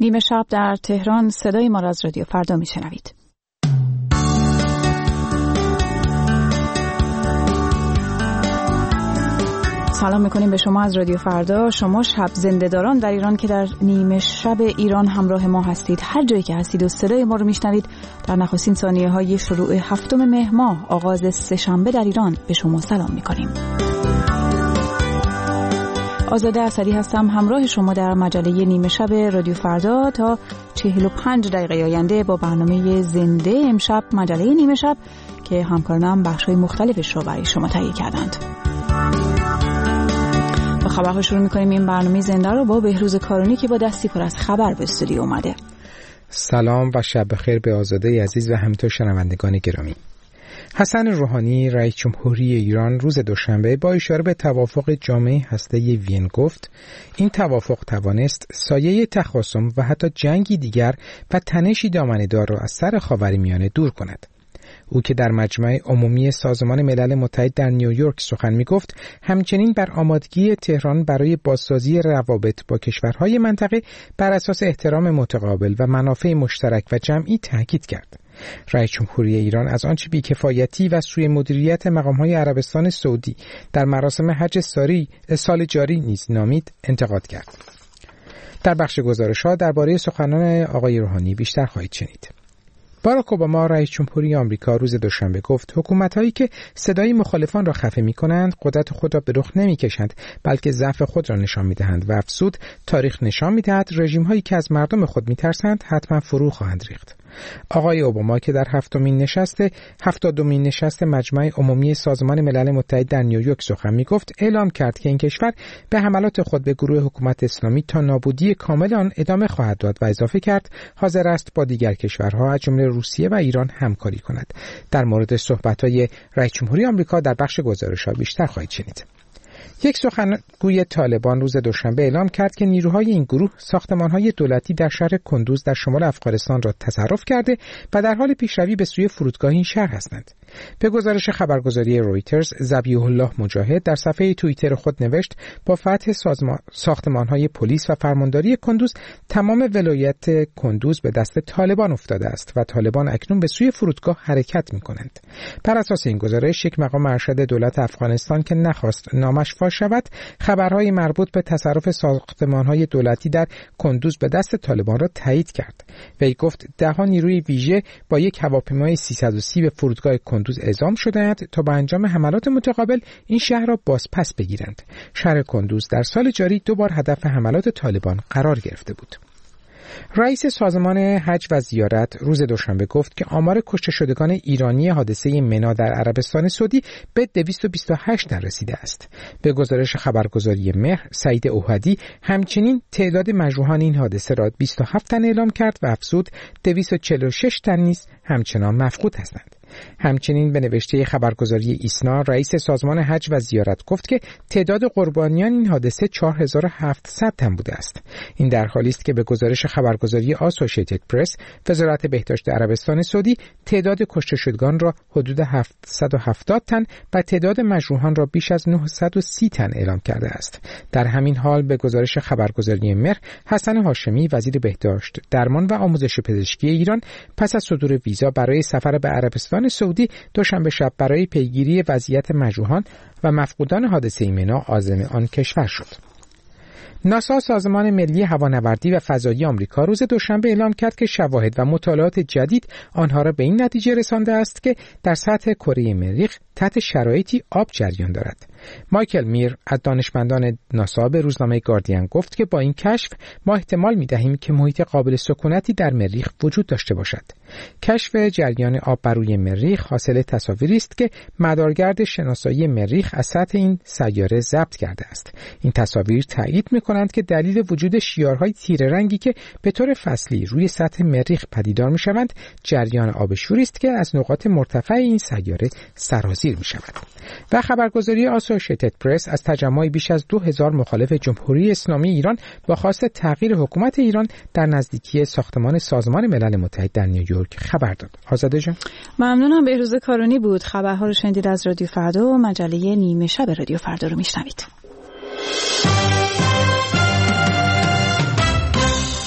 نیمه شب در تهران، صدای ما را از رادیو فردا میشنوید. سلام میکنیم به شما از رادیو فردا، شما شب زنده‌داران در ایران که در نیمه شب ایران همراه ما هستید. هر جایی که هستید و صدای ما رو میشنوید، در نخستین ثانیه‌های شروع 7 مهر ماه، آغاز سه‌شنبه در ایران، به شما سلام میکنیم. آزاده اثری هستم، همراه شما در مجله نیمه شب رادیو فردا تا 45 دقیقه آینده با برنامه زنده امشب، مجله نیمه شب که همکارانم بخش‌های مختلفش رو برای شما تهیه کردند. با خبرها شروع می‌کنیم. این برنامه زنده رو با بهروز کارونی که با دستی پر از خبر به استودیو اومده. سلام و شب بخیر به آزاده عزیز و همینطور شنوندگان گرامی. حسن روحانی رئیس جمهوری ایران روز دوشنبه با اشاره به توافق جامعه هسته‌ای وین گفت این توافق توانست سایه تخاصم و حتی جنگی دیگر و تنشی دامنه‌دار را از سر خاورمیانه دور کند. او که در مجمع عمومی سازمان ملل متحد در نیویورک سخن می‌گفت، همچنین بر آمادگی تهران برای بازسازی روابط با کشورهای منطقه بر اساس احترام متقابل و منافع مشترک و جمعی تاکید کرد. رئیس جمهوری ایران از آنچه بی‌کفایتی و سوء مدیریت مقام‌های عربستان سعودی در مراسم حج سال جاری نیز نامید انتقاد کرد. در بخش گزارش‌ها درباره سخنان آقای روحانی بیشتر خواهید شنید. باراک اوباما رئیس جمهوری آمریکا روز دوشنبه گفت حکومت‌هایی که صدای مخالفان را خفه می‌کنند قدرت خود را به رخ نمی‌کشند، بلکه ضعف خود را نشان می‌دهند و افزود تاریخ نشان می‌دهد رژیم‌هایی که از مردم خود می‌ترسند حتما فرو خواهند ریخت. آقای اوباما که در 70مین نشست مجمع عمومی سازمان ملل متحد در نیویورک سخن می‌گفت، اعلام کرد که این کشور به حملات خود به گروه حکومت اسلامی تا نابودی کامل آن ادامه خواهد داد و اضافه کرد حاضر است با دیگر کشورها از جمله روسیه و ایران همکاری کند. در مورد صحبت‌های رئیس جمهوری آمریکا در بخش گزارش‌ها بیشتر خواهید شنید. یک سخنگوی طالبان روز دوشنبه اعلام کرد که نیروهای این گروه ساختمان‌های دولتی در شهر کندوز در شمال افغانستان را تصرف کرده و در حال پیشروی به سوی فرودگاه این شهر هستند. به گزارش خبرگزاری رویترز، ذبیح الله مجاهد در صفحه توییتر خود نوشت با فتح ساختمان‌های پلیس و فرمانداری کندوز، تمام ولایت کندوز به دست طالبان افتاده است و طالبان اکنون به سوی فرودگاه حرکت می‌کنند. بر اساس این گزارش، یک مقام ارشد دولت افغانستان که نخواست نامش فاش شود، خبرهای مربوط به تصرف ساختمان‌های دولتی در کندوز به دست طالبان را تایید کرد. وی گفت 10 نیروی ویژه با یک هواپیمای 330 به فرودگاه کندوز اعزام شده‌اند تا با انجام حملات متقابل این شهر را بازپس بگیرند. شهر کندوز در سال جاری 2 بار هدف حملات طالبان قرار گرفته بود. رئیس سازمان حج و زیارت روز دوشنبه گفت که آمار کشته شدگان ایرانی حادثه منا در عربستان سعودی به 228 رسیده است. به گزارش خبرگزاری مهر، سعید اوحدی همچنین تعداد مجروحان این حادثه را 27 تن اعلام کرد و افزود 246 تن نیز همچنان مفقود هستند. همچنین به نوشته خبرگزاری ایسنا، رئیس سازمان حج و زیارت گفت که تعداد قربانیان این حادثه 4700 تن بوده است. این در حالی است که به گزارش خبرگزاری آسوشیتد پرس، وزارت بهداشت عربستان سعودی تعداد کشته شدگان را حدود 770 تن و تعداد مجروحان را بیش از 930 تن اعلام کرده است. در همین حال به گزارش خبرگزاری مهر، حسن هاشمی وزیر بهداشت، درمان و آموزش پزشکی ایران پس از صدور ویزا برای سفر به عربستان سعودی دوشنبه شب برای پیگیری وضعیت مجروحان و مفقودان حادثه منا عازم آن کشور شد. ناسا، سازمان ملی هوانوردی و فضایی آمریکا، روز دوشنبه اعلام کرد که شواهد و مطالعات جدید آنها را به این نتیجه رسانده است که در سطح کره مریخ تحت شرایطی آب جریان دارد. مایکل میر از دانشمندان ناسا به روزنامه گاردین گفت که با این کشف ما احتمال می‌دهیم که محیط قابل سکونتی در مریخ وجود داشته باشد. کشف جریان آب بر روی مریخ حاصل تصاویری است که مدارگرد شناسایی مریخ از سطح این سیاره ضبط کرده است. این تصاویر تایید می‌کنند که دلیل وجود شیارهای تیره رنگی که به طور فصلی روی سطح مریخ پدیدار می‌شوند، جریان آب شوری است که از نقاط مرتفع این سیاره سرازیر می‌شود. و خبرگزاری آسوشیتد پرس از تجمع بیش از 2000 مخالف جمهوری اسلامی ایران با خواست تغییر حکومت ایران در نزدیکی ساختمان سازمان ملل متحد در نیویورک خبر داد. آزاده جان، ممنونم. بهروز کارونی بود. خبرها رو شنیدید از رادیو فردا و مجله نیمه شب رادیو فردا رو میشنوید.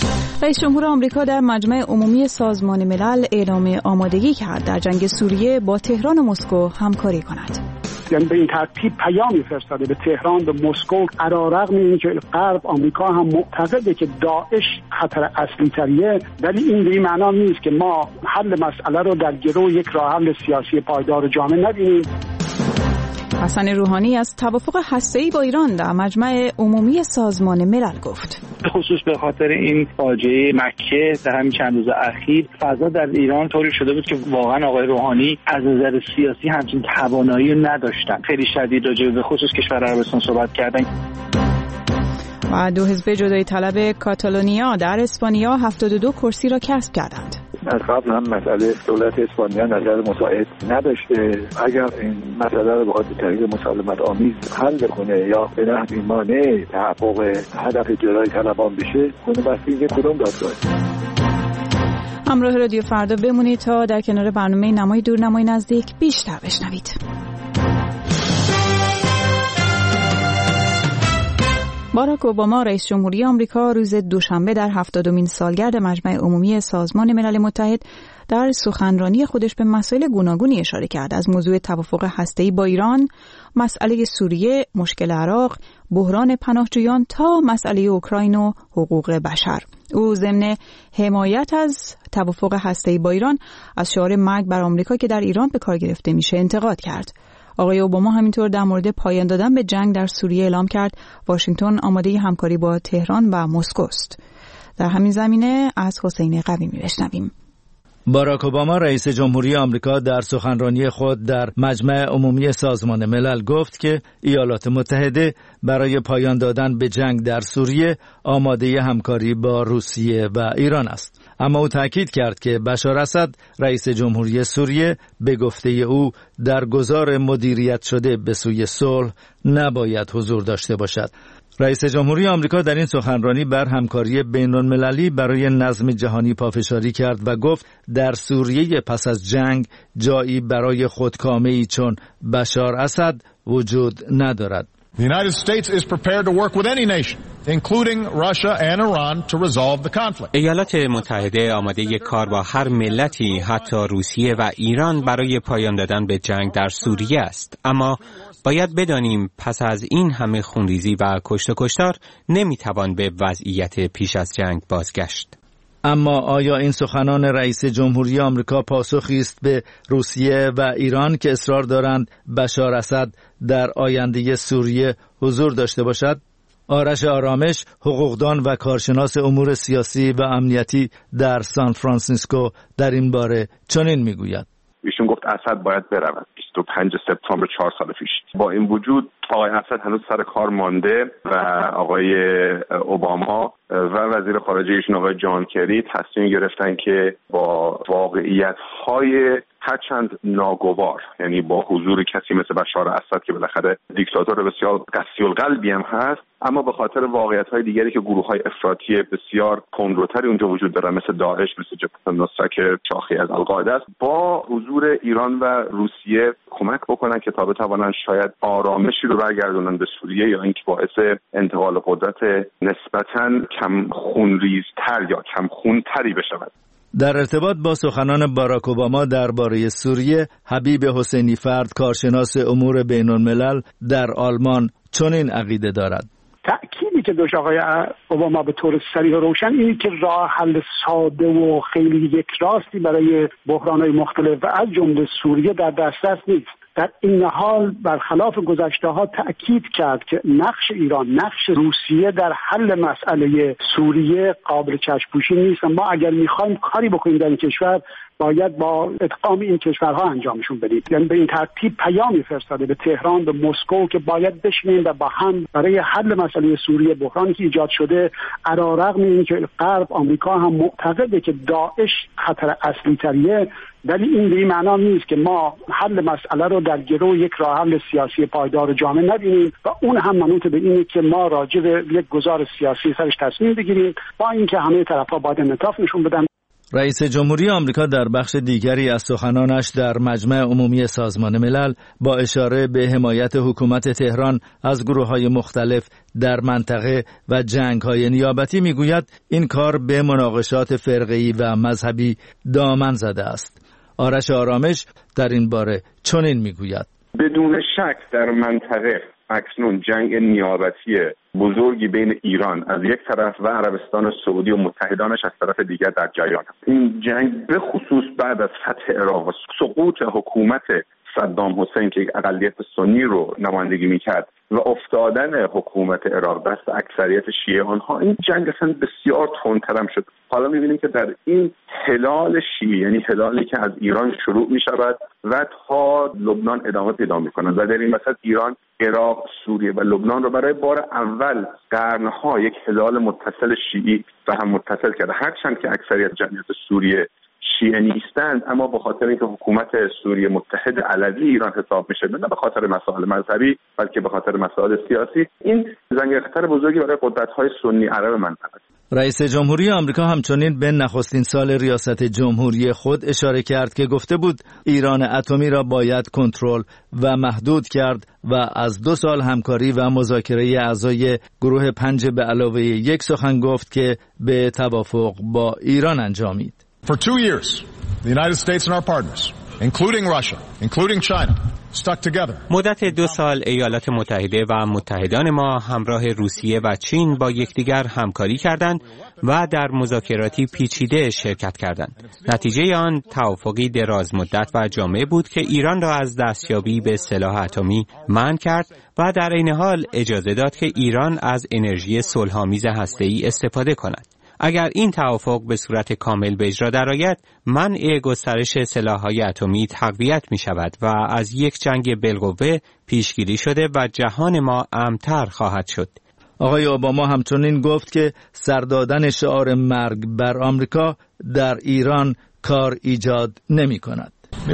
رئیس جمهور آمریکا در مجمع عمومی سازمان ملل اعلام آمادگی کرد در جنگ سوریه با تهران و مسکو همکاری کند. یعنی به این ترتیب پیامی فرستاده به تهران، به مسکو، علیرغم اینکه غرب آمریکا هم معتقده که داعش خطر اصلی تریه، ولی این به این معنا نیست که ما حل مسئله رو در گرو یک راه حل سیاسی پایدار و جامع نبینیم. حسن روحانی از توافق هسته‌ای با ایران در مجمع عمومی سازمان ملل گفت. خصوص به خاطر این فاجعه مکه در همین چند روز اخیر فضا در ایران طوری شده بود که واقعا آقای روحانی از نظر سیاسی همچین توانایی نداشتن. خیلی شدید راجع به خصوص کشور عربستان صحبت کردن. و دو حزب جدایی طلب کاتالونیا در اسپانیا 72 کرسی را کسب کردند. از قبل هم مسئله دولت اسپانیا نظر مساعد نداشته. اگر این مسئله رو بخواد به طریق مسالمت آمیز حل کنه یا به نحوی مانع تحقق هدف جدایی طلبان بشه، کنه بستگی کدوم دادگاه. همراه رادیو فردا بمونید تا در کنار برنامه نمای دور نمای نزدیک بیشتر بشنوید. باراک اوباما رئیس جمهوری آمریکا روز دوشنبه در 70مین سالگرد مجمع عمومی سازمان ملل متحد در سخنرانی خودش به مسائل گوناگونی اشاره کرد، از موضوع توافق هسته‌ای با ایران، مسئله سوریه، مشکل عراق، بحران پناهجویان تا مسئله اوکراین و حقوق بشر. او ضمن حمایت از توافق هسته‌ای با ایران از شعار مرگ بر آمریکا که در ایران به کار گرفته میشه انتقاد کرد. آقای اوباما همینطور در مورد پایان دادن به جنگ در سوریه اعلام کرد واشنگتن آماده همکاری با تهران و مسکو است. در همین زمینه از حسین قویمی بشنویم. باراک اوباما رئیس جمهوری آمریکا در سخنرانی خود در مجمع عمومی سازمان ملل گفت که ایالات متحده برای پایان دادن به جنگ در سوریه آماده همکاری با روسیه و ایران است. اما او تاکید کرد که بشار اسد رئیس جمهوری سوریه به گفته او در گذار مدیریت شده به سوی صلح نباید حضور داشته باشد. رئیس جمهوری آمریکا در این سخنرانی بر همکاری بین‌المللی برای نظم جهانی پافشاری کرد و گفت در سوریه پس از جنگ جایی برای خودکامه‌ای چون بشار اسد وجود ندارد. The United States is prepared to work with any nation, including Russia and Iran, to resolve the conflict. ایالات متحده آماده کار با هر ملتی، حتی روسیه و ایران، برای پایان دادن به جنگ در سوریه است. اما باید بدانیم پس از این همه خونریزی و کشت و کشتار نمیتوان به وضعیت پیش از جنگ بازگشت. اما آیا این سخنان رئیس جمهوری آمریکا پاسخی است به روسیه و ایران که اصرار دارند بشار اسد در آینده سوریه حضور داشته باشد؟ آرش آرامش، حقوقدان و کارشناس امور سیاسی و امنیتی در سان فرانسیسکو در این باره چنین میگوید. ایشون گفت اسد باید برود 25 سپتامبر 4 سال پیش. با این وجود آقای اسد هنوز سر کار مانده و آقای اوباما و وزیر خارجه ایشون آقای جان کری تصمیم گرفتن که با واقعیت‌های هرچند ناگوار، یعنی با حضور کسی مثل بشار اسد که بالاخره دیکتاتور بسیار قسی القلبی هم هست، اما به خاطر واقعیت‌های دیگری که گروه‌های افراطی بسیار کندروتری اونجا وجود دارن مثل داعش، مثل جبهه النصره که شاخه از القاعده است، با حضور ایران و روسیه کمک بکنن که تا بتوانن شاید آرامشی رو برگردونن به سوریه یا اینکه باعث انتقال قدرت نسبتاً کم خونریزتر یا کم خونتری بشود. در ارتباط با سخنان باراک اوباما درباره سوریه، حبیب حسینی فرد کارشناس امور بین‌الملل در آلمان چنین عقیده دارد. تأکیدی که داشت آقای اوباما به طور صریح و روشن اینه که راه حل ساده و خیلی یک راستی برای بحران‌های مختلف و از جمله سوریه در دسترس نیست. در این حال برخلاف گذشته‌ها تأکید کرد که نقش ایران، نقش روسیه در حل مسئله سوریه قابل چشم‌پوشی نیست. ما اگر می‌خوایم کاری بکنیم در این کشور باید با ادغام این کشورها انجامشون بدیم. یعنی به این ترتیب پیامی فرستاده به تهران، به مسکو که باید بشینیم و با هم برای حل مسئله سوریه، بحرانی که ایجاد شده، علیرغم اینکه غرب آمریکا هم معتقده که داعش خطر اصلی تریه، ولی این به این معنا نیست که ما حل مسئله رو در گرو یک راه حل سیاسی پایدار و جامع نبینیم و اون هم منوط به اینه که ما راجع به یک گزار سیاسی سرش تصمیم بگیریم، با اینکه همه طرف‌ها باید انعطاف نشون بدن. رئیس جمهوری آمریکا در بخش دیگری از سخنانش در مجمع عمومی سازمان ملل با اشاره به حمایت حکومت تهران از گروه‌های مختلف در منطقه و جنگ‌های نیابتی میگوید این کار به مناقشات فرقه‌ای و مذهبی دامن زده است. آرش آرامش در این باره چنین میگوید: بدون شک در منطقه اکنون جنگ نیابتی بزرگی بین ایران از یک طرف و عربستان سعودی و متحدانش از طرف دیگر در جریان است. این جنگ به خصوص بعد از فتح عراق و سقوط حکومت صدام حسین که یک اقلیت سنی رو نمایندگی میکرد و افتادن حکومت عراق دست اکثریت شیعه آنها، این جنگ اصلا بسیار تندتر شد. حالا میبینیم که در این هلال شیعه، یعنی هلالی که از ایران شروع میشود و تا لبنان ادامه پیدا میکند و در این وسط ایران، عراق، سوریه و لبنان رو برای بار اول قرنها یک هلال متصل شیعی و هم متصل کرده. هرچند که اکثریت جمعیت سوریه شیعه نیستند، اما به خاطر اینکه حکومت سوریه متحد علوی ایران حساب میشه، نه به خاطر مسائل مذهبی بلکه به خاطر مسائل سیاسی، این زنگ خطر بزرگی برای قدرت‌های سنی عرب منطقه است. رئیس جمهوری آمریکا همچنین به نخستین سال ریاست جمهوری خود اشاره کرد که گفته بود ایران اتمی را باید کنترل و محدود کرد و از 2 سال همکاری و مذاکره اعضای گروه 5 به علاوه 1 سخن گفت که به توافق با ایران انجامید. For 2 years, the United States and our partners, including Russia, including China, stuck together. مدت 2 سال ایالات متحده و متحدان ما همراه روسیه و چین با یکدیگر همکاری کردند و در مذاکراتی پیچیده شرکت کردند. نتیجه آن توافقی دراز مدت و جامع بود که ایران را از دستیابی به سلاح اتمی منع کرد و در عین حال اجازه داد که ایران از انرژی صلح‌آمیز هسته‌ای استفاده کند. اگر این توافق به صورت کامل به اجرا درآید، منع گسترش سلاح‌های اتمی تقویت می‌شود و از یک جنگ بالقوه پیشگیری شده و جهان ما امن‌تر خواهد شد. آقای اوباما همچنین گفت که سر دادن شعار مرگ بر آمریکا در ایران کار ایجاد نمی‌کند.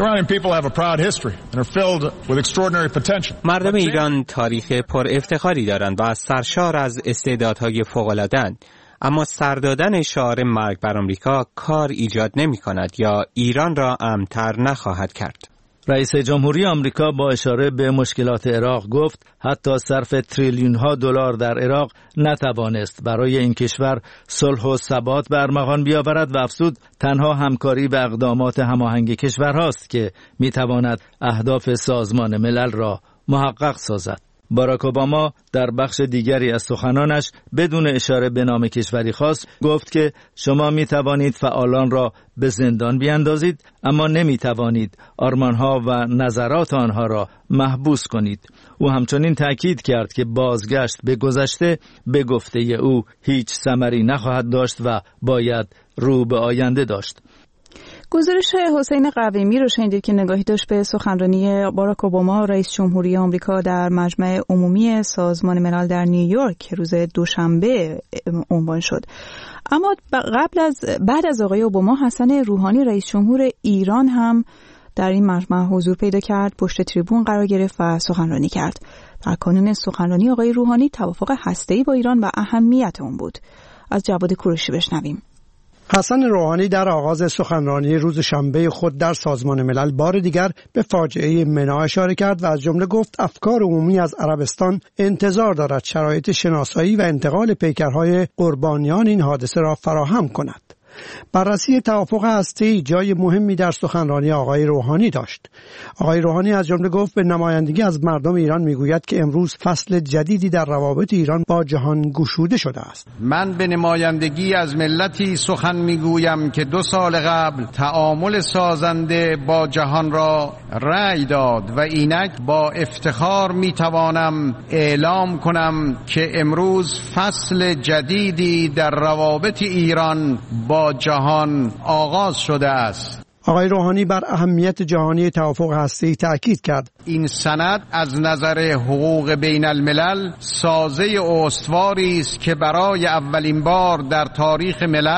مردم ایران تاریخ پر افتخاری دارند و از سرشار از استعدادهای فوق‌العاده‌اند. اما سر دادن شعار مرگ بر آمریکا کار ایجاد نمی کند یا ایران را امن‌تر نخواهد کرد. رئیس جمهوری آمریکا با اشاره به مشکلات عراق گفت حتی صرف تریلیون ها دلار در عراق نتوانست برای این کشور صلح و ثبات به ارمغان بیاورد و افزود تنها همکاری و اقدامات هماهنگ کشورهاست که می تواند اهداف سازمان ملل را محقق سازد. باراک اوباما در بخش دیگری از سخنانش بدون اشاره به نام کشوری خاص گفت که شما می توانید فعالان را به زندان بیاندازید اما نمی توانید آرمانها و نظرات آنها را محبوس کنید. او همچنین تأکید کرد که بازگشت به گذشته به گفته او هیچ ثمری نخواهد داشت و باید رو به آینده داشت. گزارش حسین قویمی رو شنیدید که نگاهی داشت به سخنرانی باراک اوباما رئیس جمهوری آمریکا در مجمع عمومی سازمان ملل در نیویورک که روز دوشنبه عنوان شد. اما بعد از آقای اوباما حسن روحانی رئیس جمهور ایران هم در این مجمع حضور پیدا کرد، پشت تریبون قرار گرفت و سخنرانی کرد. در کانون سخنرانی آقای روحانی توافق هسته‌ای با ایران و اهمیت اون بود. از جواد کوروشی بشنویم. حسن روحانی در آغاز سخنرانی روز شنبه خود در سازمان ملل بار دیگر به فاجعه منا اشاره کرد و از جمله گفت افکار عمومی از عربستان انتظار دارد شرایط شناسایی و انتقال پیکرهای قربانیان این حادثه را فراهم کند. بررسی توافق هسته‌ای جای مهمی در سخنرانی آقای روحانی داشت. آقای روحانی از جمله گفت به نمایندگی از مردم ایران میگوید که امروز فصل جدیدی در روابط ایران با جهان گشوده شده است. من به نمایندگی از ملتی سخن میگویم که 2 سال قبل تعامل سازنده با جهان را رأی داد و اینک با افتخار میتوانم اعلام کنم که امروز فصل جدیدی در روابط ایران با جهان آغاز شده است. آقای روحانی بر اهمیت جهانی توافق هسته‌ای تأکید کرد. این سند از نظر حقوق بین الملل سازه استواری است که برای اولین بار در تاریخ ملل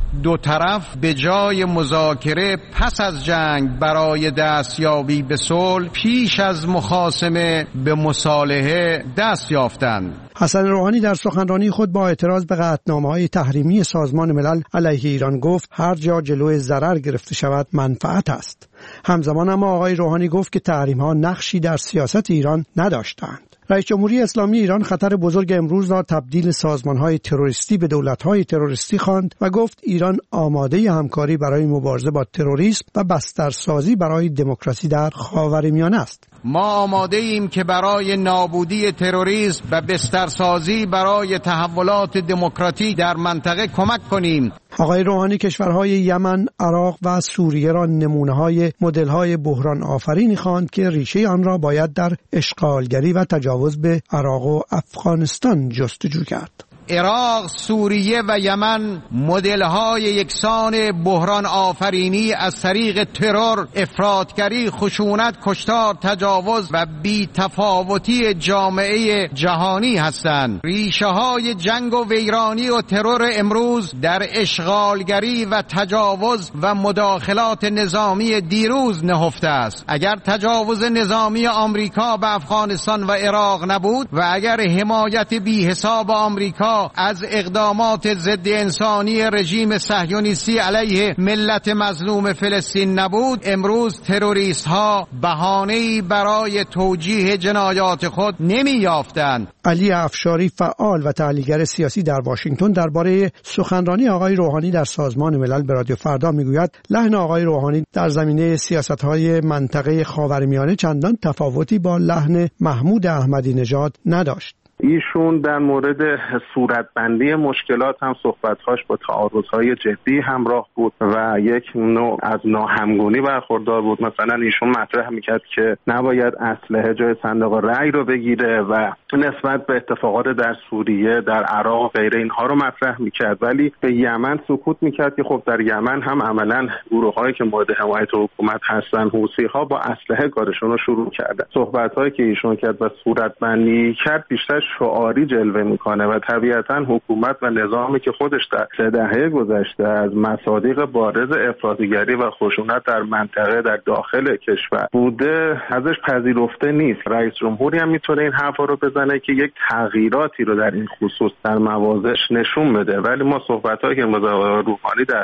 دو طرف به جای مذاکره پس از جنگ برای دستیابی به صلح پیش از مخاصمه به مصالحه دست یافتند. حسن روحانی در سخنرانی خود با اعتراض به قطعنامه‌های تحریمی سازمان ملل علیه ایران گفت هر جا جلوی ضرر گرفته شود منفعت است. همزمان اما آقای روحانی گفت که تحریم‌ها نقشی در سیاست ایران نداشتند. رئیس جمهوری اسلامی ایران خطر بزرگ امروز را تبدیل سازمان‌های تروریستی به دولت‌های تروریستی خواند و گفت ایران آماده همکاری برای مبارزه با تروریسم و بسترسازی برای دموکراسی در خاورمیانه است. ما آماده ایم که برای نابودی تروریسم و بسترسازی برای تحولات دموکراتیک در منطقه کمک کنیم. آقای روحانی کشورهای یمن، عراق و سوریه را نمونه‌های مدل‌های بحران آفرینی خواند که ریشه آن را باید در اشغالگری و تجاوز به عراق و افغانستان جستجو کرد. عراق، سوریه و یمن مدل‌های یکسان بحران آفرینی از طریق ترور، افراطگری، خشونت، کشتار، تجاوز و بی‌تفاوتی جامعه جهانی هستند. ریشه‌های جنگ و ویرانی و ترور امروز در اشغالگری و تجاوز و مداخلات نظامی دیروز نهفته است. اگر تجاوز نظامی آمریکا به افغانستان و عراق نبود و اگر حمایت بی‌حساب آمریکا از اقدامات ضد انسانی رژیم صهیونیستی علیه ملت مظلوم فلسطین نبود، امروز تروریست ها بهانه‌ای برای توجیه جنایات خود نمی‌یافتند. علی افشاری فعال و تحلیلگر سیاسی در واشنگتن درباره سخنرانی آقای روحانی در سازمان ملل به رادیو فردا میگوید لحن آقای روحانی در زمینه سیاست‌های منطقه خاورمیانه چندان تفاوتی با لحن محمود احمدی نژاد نداشت. ایشون در مورد صورتبندی مشکلات هم صحبت‌هاش با تعارض‌های جدی همراه بود و یک نوع از ناهمگونی برخوردار بود. مثلا ایشون مطرح می‌کرد که نباید اسلحه جای صندوق رأی رو بگیره و نسبت به اتفاقات در سوریه، در عراق و غیره اینها رو مطرح می‌کرد، ولی به یمن سکوت می‌کرد که خب در یمن هم عملاً گروه‌هایی که مورد حمایت حکومت هستن، حوثی‌ها، با اسلحه کارشون رو شروع کردن. صحبت‌هایی که ایشون کرد و صورتبندی کرد بیشتر شعاری جلوه میکنه و طبیعتا حکومت و نظامی که خودش در 3 دهه گذشته از مصادیق بارز افراطیگری و خشونت در منطقه در داخل کشور بوده ازش پذیرفته نیست. رئیس جمهوری هم میتونه این حرفا رو بزنه که یک تغییراتی رو در این خصوص در موازش نشون بده، ولی ما صحبتایی که روحانی در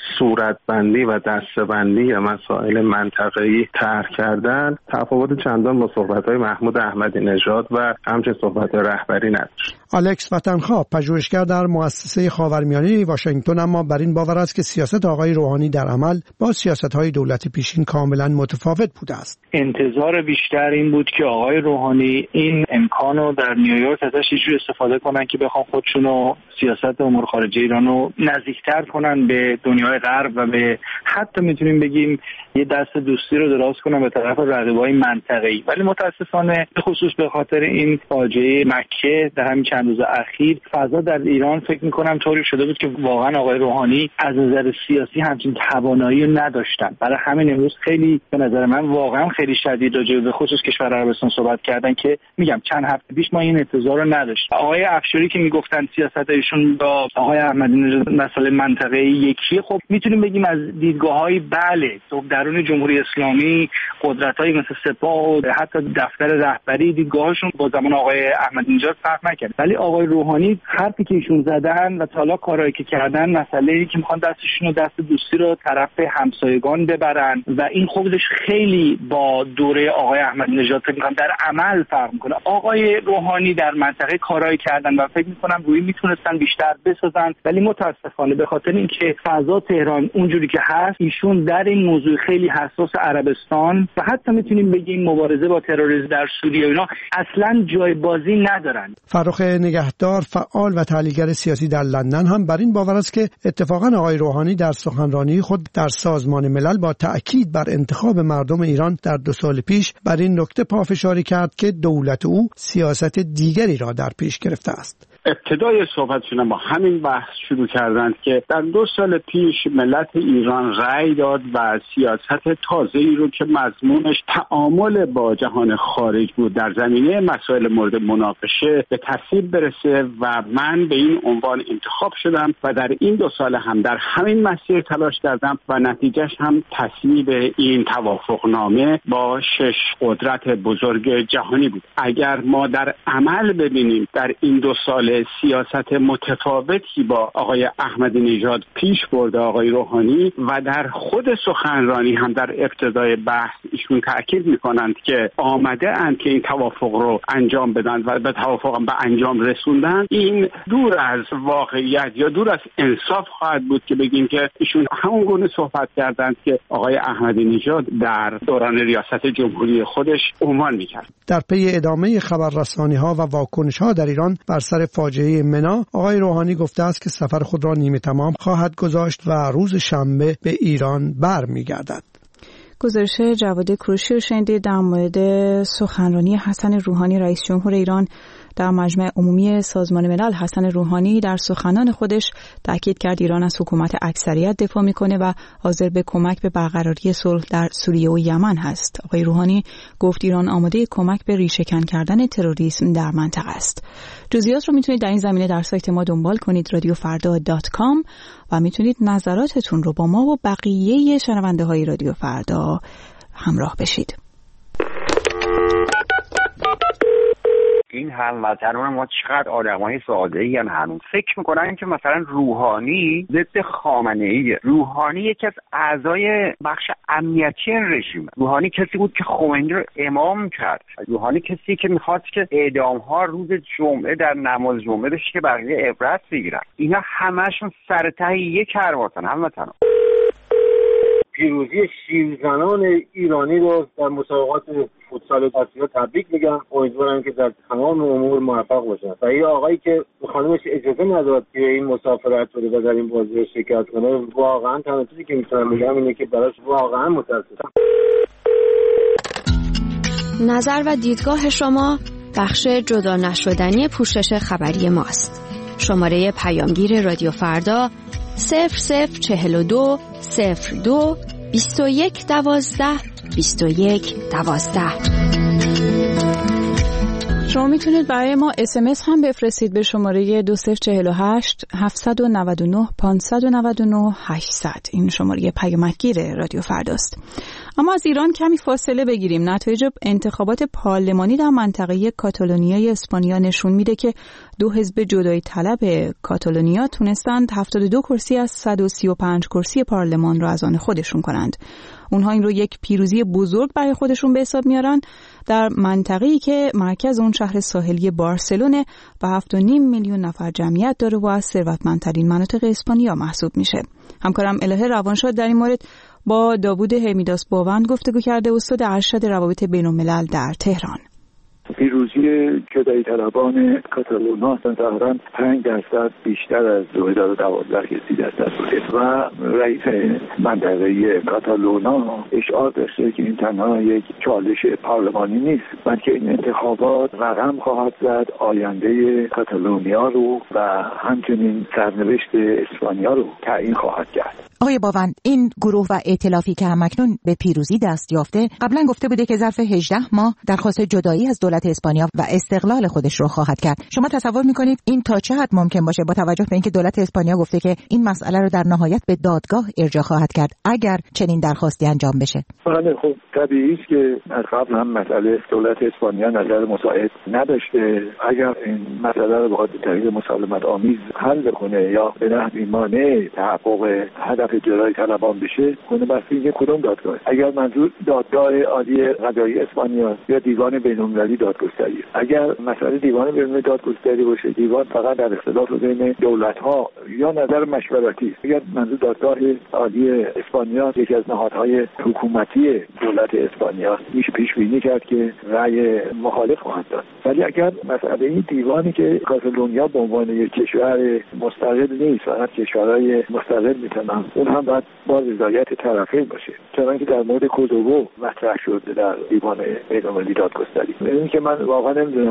صورتبندی و دسته‌بندی مسائل منطقه‌ای طرح کردن تفاوت چندان با صحبت‌های محمود احمدی نژاد و همچنین صحبت رهبری نداشت. الکس وطنخواه پژوهشگر در مؤسسه خاورمیانه واشنگتن اما بر این باور است که سیاست آقای روحانی در عمل با سیاست‌های دولت پیشین کاملا متفاوت بوده است. انتظار بیشتر این بود که آقای روحانی این امکانو در نیویورک ازش اینجوری استفاده کنن که بخوان خودشونو سیاست امور خارجه ایرانو نزدیکتر کنن به دنیای غرب و به حتی میتونیم بگیم یه دست دوستی رو دراز کنن به طرف رقیبای منطقه‌ای. ولی متاسفانه به خصوص به خاطر این فاجعه مکه در همین چند روز اخیر فضا در ایران فکر می‌کنم طوری شده بود که واقعا آقای روحانی از نظر سیاسی همچین توانایی رو نداشتن. برای همین امروز خیلی به نظر من واقعا خیلی شدید راجع به خصوص کشور عربستان صحبت کردن که میگم چند هفته پیش ما این انتظار رو نداشتیم. آقای افشاری که میگفتن سیاست ایشون با آقای احمدی نژاد مسئله منطقه‌ای یکیه، خب میتونیم بگیم از دیدگاه‌های بله درون جمهوری اسلامی قدرت‌هایی مثل سپاه و حتی دفتر رهبری دیدگاهشون با زمان آقای احمدی نژاد فرق نکرد، ولی آقای روحانی حرفی که ایشون زدن و تا حالا کارهایی که کردن مسئله‌ای که میخوان دستشون رو دست دوستی رو طرف همسایگان ببرن و این خودش خیلی با دوره آقای احمدی نژاد فکر می‌کنم در عمل فرق می‌کنه. آقای روحانی در منطقه کارهایی کردن و فکر می‌کنم روی میتونستن بیشتر بسازن، ولی متاسفانه به خاطر اینکه فضا تهران اونجوری که هست ایشون در این موضوع خیلی حساس عربستان و حتی میتونیم بگیم مبارزه با تروریسم در سوریه اینا اصلا جای بازی ندارن. فرخ نگهدار فعال و تحلیلگر سیاسی در لندن هم بر این باور است که اتفاقا آقای روحانی در سخنرانی خود در سازمان ملل با تأکید بر انتخاب مردم ایران در 2 سال پیش بر این نکته پافشاری کرد که دولت او سیاست دیگری را در پیش گرفته است. ابتدای صحبتشون با همین بحث شروع کردند که در 2 سال پیش ملت ایران رأی داد و سیاست تازه‌ای رو که مضمونش تعامل با جهان خارج بود در زمینه مسائل مورد مناقشه به تصویب برسه و من به این عنوان انتخاب شدم و در این 2 سال هم در همین مسیر تلاش کردم و نتیجهش هم تصویب این توافقنامه با 6 قدرت بزرگ جهانی بود. اگر ما در عمل ببینیم در این 2 سال سیاست متفاوتی با آقای احمدی نژاد پیش برده آقای روحانی و در خود سخنرانی هم در ابتدای بحث ایشون تاکید میکنند که آمده اند که این توافق رو انجام بدن و به توافق هم به انجام رسوندن، این دور از واقعیت یا دور از انصاف خواهد بود که بگیم که ایشون همون گونه صحبت کردند که آقای احمدی نژاد در دوران ریاست جمهوری خودش عنوان میکرد. در پی ادامه خبررسانی‌ها و واکنش‌ها در ایران بر سر فاجعه منا، آقای روحانی گفته است که سفر خود را نیمه تمام خواهد گذاشت و روز شنبه به ایران برمیگردد. گزارش جواد کوروشی رو شنیدید در مورد سخنرانی حسن روحانی رئیس جمهور ایران در مجمع عمومی سازمان ملل. حسن روحانی در سخنان خودش تاکید کرد ایران از حکومت اکثریت دفاع میکنه و حاضر به کمک به برقراری صلح در سوریه و یمن هست. آقای روحانی گفت ایران آماده کمک به ریشه‌کن کردن تروریسم در منطقه است. جزئیات رو میتونید در این زمینه در سایت ما دنبال کنید radiofarda.com و میتونید نظراتتون رو با ما و بقیه شنونده های رادیو فردا همراه بشید. این هموطنان ما چقدر آدمای ساده‌ای هنوز فکر میکنن که مثلا روحانی ضد خامنه‌ایه. روحانی یکی از اعضای بخش امنیتی رژیم. روحانی کسی بود که خمینی رو امام کرد. روحانی کسی که میخواست که اعدام‌ها روز جمعه در نماز جمعه بشه که بقیه عبرت بگیرن. اینا همشون سر ته یک کرواتن هموطنان. پیروزی شیرزنان ایرانی رو در مسابقات فوتسال آسیا تبریک میگم. امیدوارم که در تمام امور موفق باشن. و یه آقایی که خانمش اجازه نداد که این مسافرت رو در این بازی شرکت کنه، واقعا تنها چیزی که میتونم بگم اینه که براش واقعا متاسفم. نظر و دیدگاه شما بخش جدا نشدنی پوشش خبری ماست. شماره پیامگیر رادیو فردا 0042 02 21 12 21 12. شما میتونید برای ما SMS هم بفرستید به شماره 2048 799 599 800. این شماره پیامگیر رادیو فرداست. اما از ایران کمی فاصله بگیریم. نتایج انتخابات پارلمانی در منطقه کاتالونیای اسپانیا نشون میده که 2 حزب جدایی طلب کاتالونیا تونستند 72 کرسی از 135 کرسی پارلمان را از آن خودشون کنند. اونها این رو یک پیروزی بزرگ برای خودشون به حساب میارن در منطقه‌ای که مرکز اون شهر ساحلی بارسلونه و 7.5 میلیون نفر جمعیت داره و از ثروتمندترین مناطق اسپانیا محسوب میشه. همکارم الهه روانشاد در این مورد با داوود همیداس باوند گفتگو کرده، استاد ارشد روابط بین‌الملل در تهران. پیروزی جدایی طلبان کاتالونا ظاهراً 5% بیشتر از 2012 که 30% بوده و رئیس منطقه کاتالونا اشعار داشته که این تنها یک چالش پارلمانی نیست، بلکه این انتخابات رقم خواهد زد آینده کاتالونیا رو و همچنین سرنوشت اسپانیا رو تعیین خواهد کرد. آقای باوند، این گروه و ائتلافی که همکنون به پیروزی دست یافته قبلا گفته بوده که ظرف 18 ماه درخواست جدایی از دولت اسپانیا و استقلال خودش رو خواهد کرد. شما تصور میکنید این تا چه حد ممکن باشه با توجه به اینکه دولت اسپانیا گفته که این مسئله رو در نهایت به دادگاه ارجاع خواهد کرد اگر چنین درخواستی انجام بشه؟ بله، خب طبیعی است که از قبل هم مسئله دولت اسپانیا نظر مساعد نداشته. اگر این مسئله رو بخواد به طریق مسالمت آمیز حل کنه یا به نحوی مانع تحقق هدف جدایی طلبان بشه، کنه بستگی کدوم دادگاه. اگر منظور دادگاه عالی قضایی اسپانیا یا دیوان بین‌المللی دادگستری، اگر مسئله دیوان بین‌المللی دادگستری باشه، دیوان فقط در اختلاف بین دولت‌ها یا نظر مشورتی. اگر منظور دادگاه عالی اسپانیا یکی از نهادهای حکومتی دولت اسپانیا، میشه پیش بینی کرد که رأی مخالف خواهد داد. ولی اگر مسئله این دیوانی که کاتالونیا به عنوان یک کشور مستقل نیست، فقط کشورهای مستقل میتونن، اون هم باید با رضایت طرفین باشه. چنانکه در مورد کوزوو مطرح شد در دیوان بین‌المللی دادگستری. این که من واقعا نمیدونم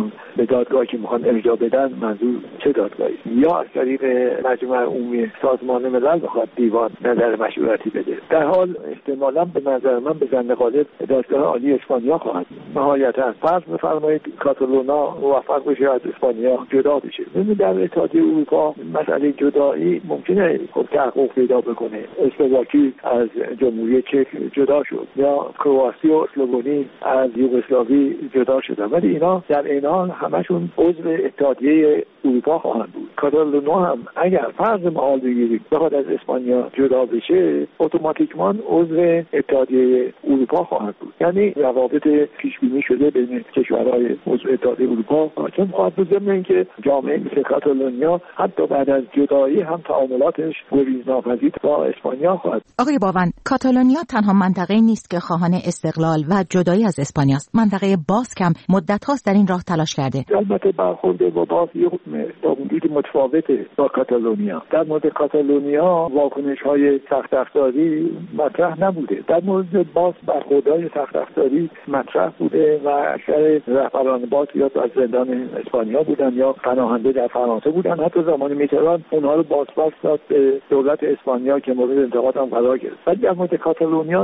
خودشون به دادگاهی که میخوان ارجاع بدن، منظور چه دادگاهی، یا از طریق مجمع عمومی سازمان ملل بخواد دیوان نظر مشورتی بده. در حال احتمالاً به نظر من به ظن غالب دادگاه عالی اسپانیا خواهد. نهایتاً فرض بفرمایید کاتالونا موفق بشه از اسپانیا جدا بشه. ببینید در اتحادیه اروپا مسئله جدایی ممکنه تحقق پیدا بکنه. اسلواکی از جمهوری چک جدا شد یا کرواسی و اسلوونی از یوگسلاوی جدا شدن، ولی اینا در این حال همشون عضو اتحادیه اروپا خواهند بود. کاتالونا هم اگر فرض محال بگیریم بخواد از اسپانیا جدا بشه، اتوماتیکمان عضو اتحادیه اروپا خواهد بود. یعنی روابط پیش بینی شده بین کشورهای عضو اتحادیه اروپا حاکم خواهد بود، ضمن اینکه جامعه مثل کاتالونیا حتی بعد از جدایی هم تعاملاتش گریزناپذیر با اسپانیا خواهد. آقای باون، کاتالونیا تنها منطقه‌ای نیست که خواهان استقلال و جدایی از اسپانیا است. منطقه باسک هم مدت‌هاست در این راه تلاش کرده. البته برخورد با باسک با حدود متفاوته با کاتالونیا. در مورد کاتالونیا واکنش‌های سخت افزاری مطرح نبوده. در مورد باسک برخوردهای سخت افزاری مطرح بوده و اکثر رهبران باسک یا از زندان اسپانیا بودن یا پناهنده در فرانسه بودن. حتی زمان میتران اونها رو بازپس داد به دولت اسپانیا که مورد انتقاد هم قرار گرفت. ولی در مورد کاتالونیا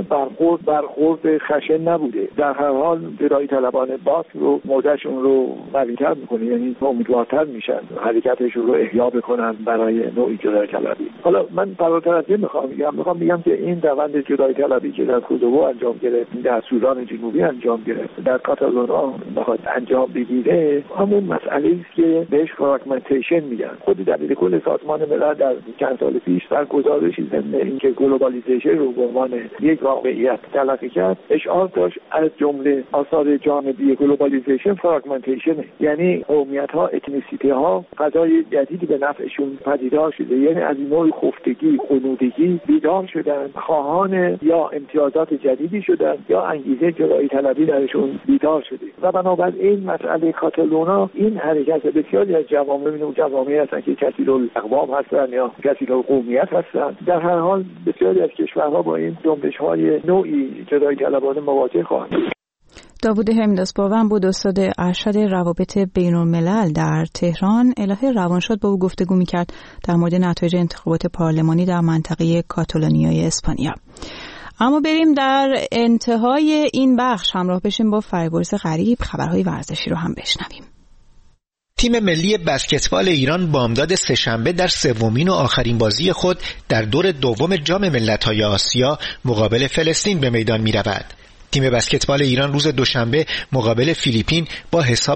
برخورد خشن نبوده. در هر حال جدایی طلبان باسک رو موضعشون رو قوی‌تر می‌کنه، یعنی امیدوارتر میشن حرکتشون رو احیا بکنن برای نوعی جدایی طلبی. حالا من فراتر از این میخوام بگم که این روند جدایی طلبی که در کوزوو انجام گرفت، در سودان جنوبی انجام گرفت، در کاتالونا بخواد انجام بگیره، همون مسئله است که بهش فراگمنتیشن میگن. خود دبیر کل سازمان ملل در چند سال پیش در گزارشی ضمن اینکه گلوبالیزیشن رو به عنوان یک واقعیت تلقی کرد، اشعار داشت از جمله آثار جانبی گلوبالیزیشن فراگمنتیشن، یعنی قومیت‌ها، اتنیسیتی‌ها فضای جدیدی به نفعشون پدیدار شده، یعنی از این نوع خفتگی، خنودگی بیدار شدن، خواهان یا امتیازات جدیدی شدن یا انگیزه جدایی طلبی درشون بیدار شده. و بنابراین مسئله کاتالونا این حرکت بسیاری از جوامعی هستن که کثیرالاقوام هستن یا کثیرالقومیت هستن. در هر حال بسیاری از کشورها با این جنبش‌های نوعی جدایی طلبانه مواجه خواهند. داوود هرمیدس باون بود، استاد ارشد روابط بین‌الملل در تهران. الهه روانشاد با او گفتگو می‌کرد در مورد نتایج انتخابات پارلمانی در منطقه کاتالونیای اسپانیا. اما بریم در انتهای این بخش همراه بشیم با فریبرز غریب، خبرهای ورزشی رو هم بشنویم. تیم ملی بسکتبال ایران بامداد سه‌شنبه در سومین و آخرین بازی خود در دور دوم جام ملت‌های آسیا مقابل فلسطین به میدان می‌رود. تیم بسکتبال ایران روز دوشنبه مقابل فیلیپین با حساب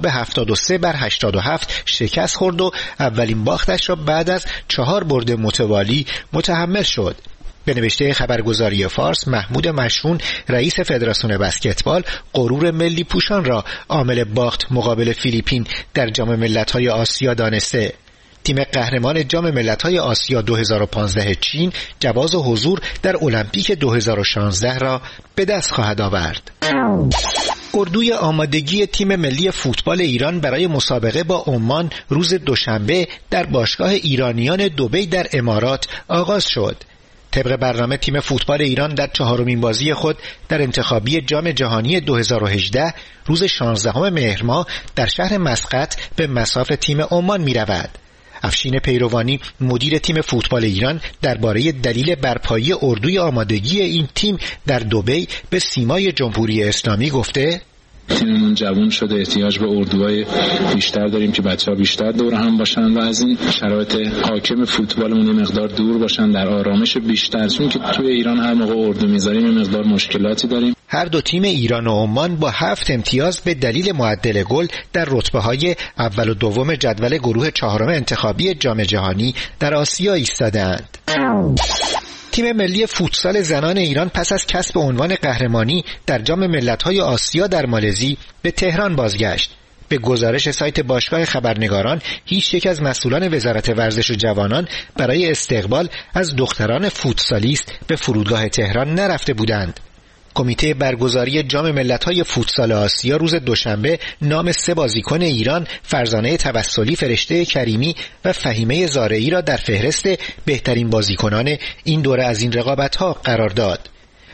73-87 شکست خورد و اولین باختش را بعد از 4 برد متوالی متحمل شد. به نوشته خبرگزاری فارس، محمود مشهون رئیس فدراسیون بسکتبال غرور ملی پوشان را عامل باخت مقابل فیلیپین در جام ملت‌های آسیا دانسته. تیم قهرمان جام ملت‌های آسیا 2015 چین جواز حضور در المپیک 2016 را به دست خواهد آورد. اردوی آمادگی تیم ملی فوتبال ایران برای مسابقه با عمان روز دوشنبه در باشگاه ایرانیان دبی در امارات آغاز شد. طبق برنامه تیم فوتبال ایران در 4مین بازی خود در انتخابی جام جهانی 2018 روز 16 مهر ماه در شهر مسقط به مصاف تیم عمان می رود. افشین پیروانی مدیر تیم فوتبال ایران درباره دلیل برپایی اردوی آمادگی این تیم در دبی به سیمای جمهوری اسلامی گفته: تیممون جوان شده، احتیاج به اردوهای بیشتر داریم که بچه‌ها بیشتر دور هم باشن و از این شرایط حاکم فوتبالمون یه مقدار دور باشن، در آرامش بیشتر، چون که توی ایران هر موقع اردو میذاریم یه مقدار مشکلاتی داریم. هر دو تیم ایران و عمان با 7 امتیاز به دلیل معدل گل در رتبه‌های اول و دوم جدول گروه 4 انتخابی جام جهانی در آسیا ایستاده‌اند. تیم ملی فوتسال زنان ایران پس از کسب عنوان قهرمانی در جام ملت‌های آسیا در مالزی به تهران بازگشت. به گزارش سایت باشگاه خبرنگاران، هیچ یک از مسئولان وزارت ورزش و جوانان برای استقبال از دختران فوتسالیست به فرودگاه تهران نرفته بودند. کمیته برگزاری جام ملت‌های فوتسال آسیا روز دوشنبه نام 3 بازیکن ایران، فرزانه توسلی، فرشته کریمی و فهیمه زارعی را در فهرست بهترین بازیکنان این دوره از این رقابت‌ها قرار داد.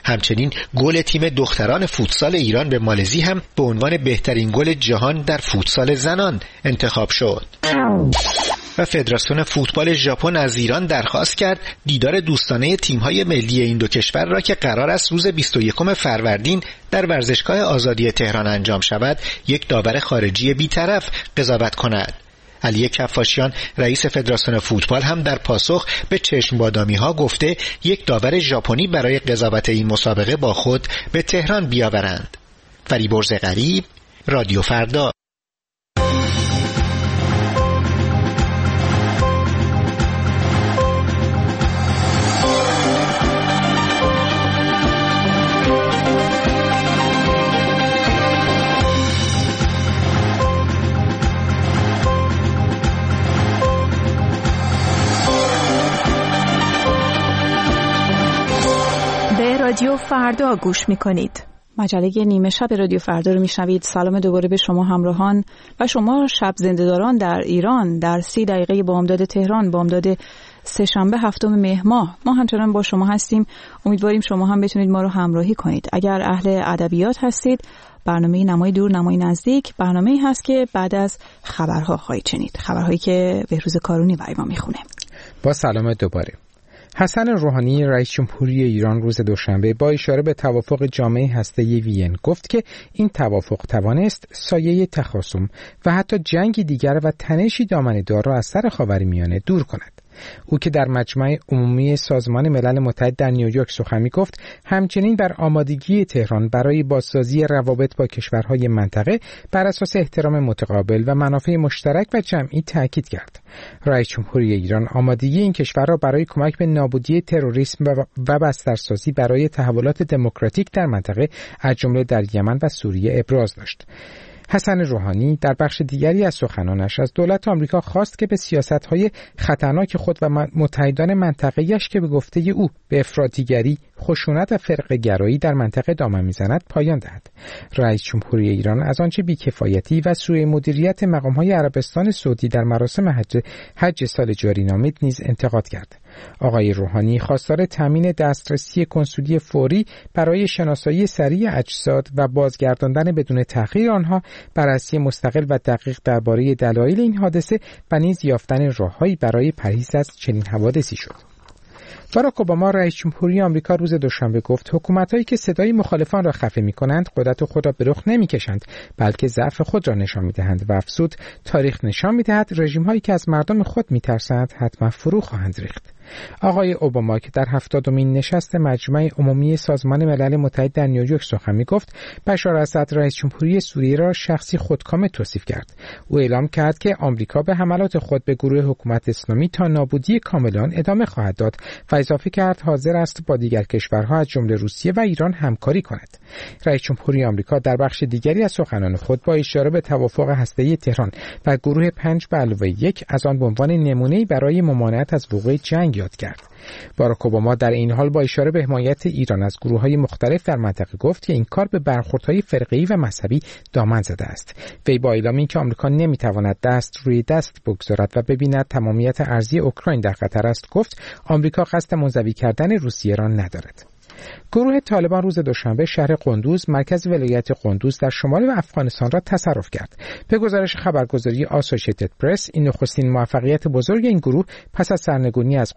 همچنین گل تیم دختران فوتسال ایران به مالزی هم به عنوان بهترین گل جهان در فوتسال زنان انتخاب شد. و فدراسیون فوتبال ژاپن از ایران درخواست کرد دیدار دوستانه تیم‌های ملی این دو کشور را که قرار است روز 21 فروردین در ورزشگاه آزادی تهران انجام شود، یک داور خارجی بی‌طرف قضاوت کند. علی کفاشیان رئیس فدراسیون فوتبال هم در پاسخ به چشم بادامی‌ها گفته یک داور ژاپنی برای قضاوت این مسابقه با خود به تهران بیاورند. فریبرز غریب، رادیو فردا. رادیو فردا گوش میکنید. مجله نیمه شب رادیو فردا رو میشنوید. سلام دوباره به شما همراهان و شما شب زنده‌داران در ایران در 30 دقیقه بامداد تهران، بامداد سه‌شنبه 7 مهر ماه. ما همچنان با شما هستیم. امیدواریم شما هم بتونید ما رو همراهی کنید. اگر اهل ادبیات هستید، برنامه نمای دور نمای نزدیک برنامه‌ای هست که بعد از خبرها خواهید شنید. خبرهایی که بهروز کارونی برای ما میخونه. با سلام دوباره. حسن روحانی رئیس جمهوری ایران روز دوشنبه با اشاره به توافق جامعه هسته‌ای وین گفت که این توافق توانست سایه تخاصم و حتی جنگی دیگر و تنشی دامنه‌دار را از سر خاورمیانه دور کند. او که در مجمع عمومی سازمان ملل متحد در نیویورک سخن می‌گفت، همچنین بر آمادگی تهران برای بازسازی روابط با کشورهای منطقه بر اساس احترام متقابل و منافع مشترک و جمعی تاکید کرد. رئیس جمهوری ایران آمادگی این کشور را برای کمک به نابودی تروریسم و بسترسازی برای تحولات دموکراتیک در منطقه از جمله در یمن و سوریه ابراز داشت. حسن روحانی در بخش دیگری از سخنانش از دولت آمریکا خواست که به سیاست‌های خطرناک خود و متحدان منطقه‌ایش که به گفته او به افراطیگری، خشونت و فرقه‌گرایی در منطقه دامن می‌زند پایان دهد. رئیس جمهوری ایران از آنچه بی‌کفایتی و سوء مدیریت مقام‌های عربستان سعودی در مراسم حج سال جاری نامید نیز انتقاد کرد. آقای روحانی خواستار تامین دسترسی کنسولی فوری برای شناسایی سریع اجساد و بازگرداندن بدون تأخیر آنها، بررسی مستقل و دقیق درباره دلایل این حادثه و نیز یافتن راههایی برای پرهیز از چنین حوادثی شد. باراک اوباما رئیس جمهوری آمریکا روز دوشنبه گفت حکومت‌هایی که صدای مخالفان را خفه می‌کنند قدرت خود را به رخ نمی‌کشند، بلکه ضعف خود را نشان می‌دهند و افزود تاریخ نشان می‌دهد رژیم‌هایی که از مردم خود می‌ترسند حتما فرو خواهند ریخت. آقای اوباما که در 70مین نشست مجمع عمومی سازمان ملل متحد در نیویورک سخن می‌گفت، بشار اسد رئیس جمهوری سوریه را شخصی خودکام توصیف کرد. او اعلام کرد که آمریکا به حملات خود به گروه حکومت اسلامی تا نابودی کاملان ادامه خواهد داد و اضافه کرد حاضر است با دیگر کشورها از جمله روسیه و ایران همکاری کند. رئیس جمهوری آمریکا در بخش دیگری از سخنان خود با اشاره به توافق هسته‌ای تهران و گروه 5+1 از آن به عنوان نمونه‌ای برای ممانعت از وقوع جنگ یاد کرد. باراک اوباما در این حال با اشاره به حمایت ایران از گروه‌های مختلف در منطقه گفت که این کار به برخوردهای فرقه‌ای و مذهبی دامن زده است. وی با اعلام اینکه آمریکا نمی‌تواند دست روی دست بگذارد و ببیند تمامیت ارضی اوکراین در خطر است، گفت آمریکا قصد منزوی کردن روسیه را ندارد. گروه طالبان روز دوشنبه شهر قندوز، مرکز ولایت قندوز در شمال افغانستان را تصرف کرد. به گزارش خبرگزاری آسوشیتد پرس، این نخستین موفقیت بزرگ این گروه پس از سرنگونی از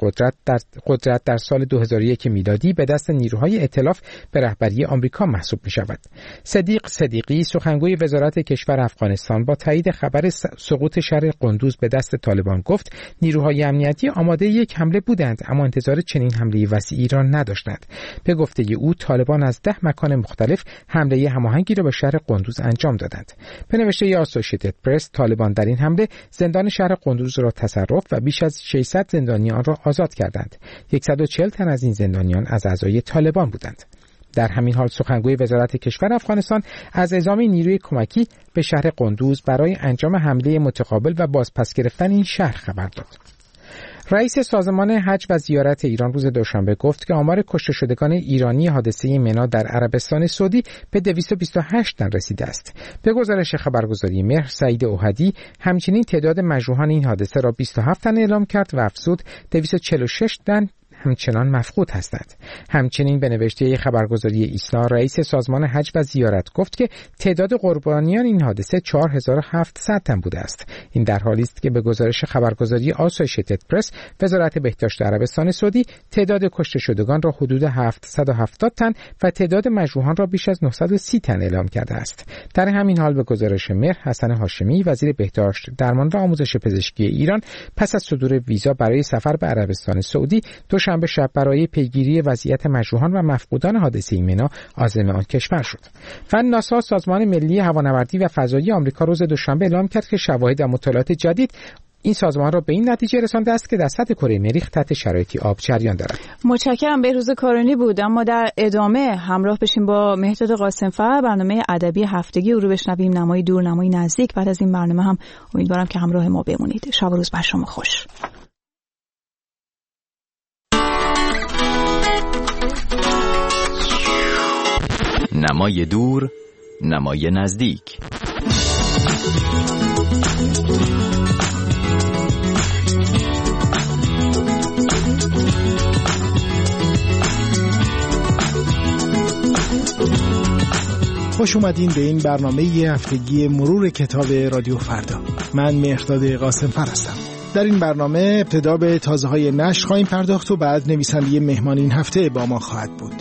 قدرت در سال 2001 میلادی به دست نیروهای ائتلاف به رهبری آمریکا محسوب می شود. صدیق صدیقی، سخنگوی وزارت کشور افغانستان، با تایید خبر سقوط شهر قندوز به دست طالبان گفت نیروهای امنیتی آماده یک حمله بودند، اما انتظار چنین حمله وسیعی را نداشتند. به گفته او طالبان از 10 مکان مختلف حمله هماهنگی را به شهر قندوز انجام دادند. به نوشته آسوشیتد پرس، طالبان در این حمله زندان شهر قندوز را تصرف و بیش از 600 زندانی آن را آزاد کردند. 140 تن از این زندانیان از اعضای طالبان بودند. در همین حال سخنگوی وزارت کشور افغانستان از اعزام نیروی کمکی به شهر قندوز برای انجام حمله متقابل و بازپس گرفتن این شهر خبر داد. رئیس سازمان حج و زیارت ایران روز دوشنبه گفت که آمار کشته شدگان ایرانی حادثه منا در عربستان سعودی به 228 تن رسیده است. به گزارش خبرگزاری مهر، سعید اوحدی همچنین تعداد مجروحان این حادثه را 27 تن اعلام کرد و افزود 246 تن همچنان مفقود هستند. همچنین به نوشته خبرگزاری ایسنا رئیس سازمان حج و زیارت گفت که تعداد قربانیان این حادثه 4700 تن بوده است. این در حالی است که به گزارش خبرگزاری آسوشیتد پرس وزارت بهداشت عربستان سعودی تعداد کشته شدگان را حدود 770 تن و تعداد مجروحان را بیش از 930 تن اعلام کرده است. در همین حال به گزارش مهر حسن هاشمی وزیر بهداشت درمان و آموزش پزشکی ایران پس از صدور ویزا برای سفر به عربستان سعودی دوشنبه شب برای پیگیری وضعیت مجروحان و مفقودان حادثه منا عازم آن کشور شد. و ناسا سازمان ملی هوانوردی و فضایی آمریکا روز دوشنبه اعلام کرد که شواهد و مطالعات جدید این سازمان را به این نتیجه رسانده است که در سطح کره مریخ تحت شرایطی آب جریان دارد. متشکرم. بهروز کارانی بود. اما در ادامه همراه بشیم با مهرداد قاسم‌فر برنامه ادبی هفتگی او رو بشنویم، نمای دور نمای نزدیک. بعد از این برنامه هم امیدوارم که همراه ما بمونید. شب و روز بر شما خوش. نمای دور نمای نزدیک. خوش اومدین به این برنامه هفتگی مرور کتاب رادیو فردا. من مهرداد قاسم‌فر هستم. در این برنامه ابتدا به تازه‌های نشر خواهیم پرداخت و بعد نویسنده مهمان این هفته با ما خواهد بود.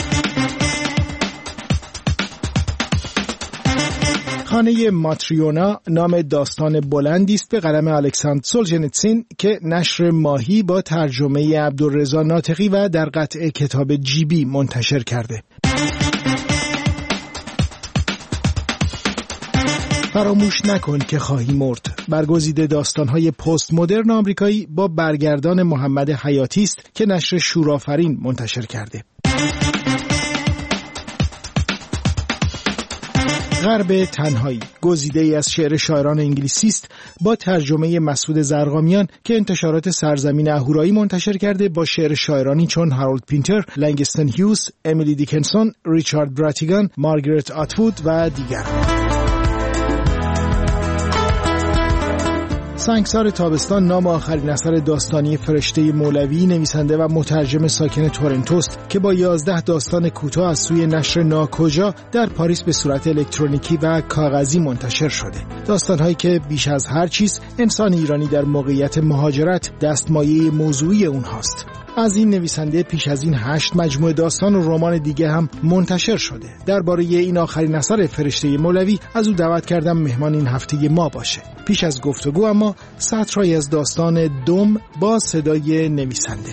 خانه ماتریونا نام داستان بلندی است به قلم الکساندر سولژنیتسین که نشر ماهی با ترجمه عبدالرضا ناطقی و در قطعه کتاب جیبی منتشر کرده. فراموش نکن که خواهی مرد برگزیده داستان‌های پست مدرن آمریکایی با برگردان محمد حیاتی است که نشر شورآفرین منتشر کرده. غرب تنهایی گزیده‌ای از شعر شاعران انگلیسی است با ترجمه مسعود زرقامیان که انتشارات سرزمین اهورایی منتشر کرده با شعر شاعرانی چون هارولد پینتر، لنگستن هیوز، امیلی دیکنسون، ریچارد براتیگان، مارگرت اتوود و دیگران. سنگسار تابستان نام آخرین اثر داستانی فرشته مولوی نویسنده و مترجم ساکن تورنتوست که با 11 داستان کوتاه از سوی نشر ناکجا در پاریس به صورت الکترونیکی و کاغذی منتشر شده. داستان‌هایی که بیش از هر چیز انسان ایرانی در موقعیت مهاجرت دستمایه موضوعی اونهاست. از این نویسنده پیش از این 8 مجموعه داستان و رمان دیگه هم منتشر شده. درباره این آخرین اثر فرشته مولوی از او دعوت کردم مهمان این هفته ما باشه. پیش از گفتگو اما سطرهایی از داستان دم با صدای نویسنده.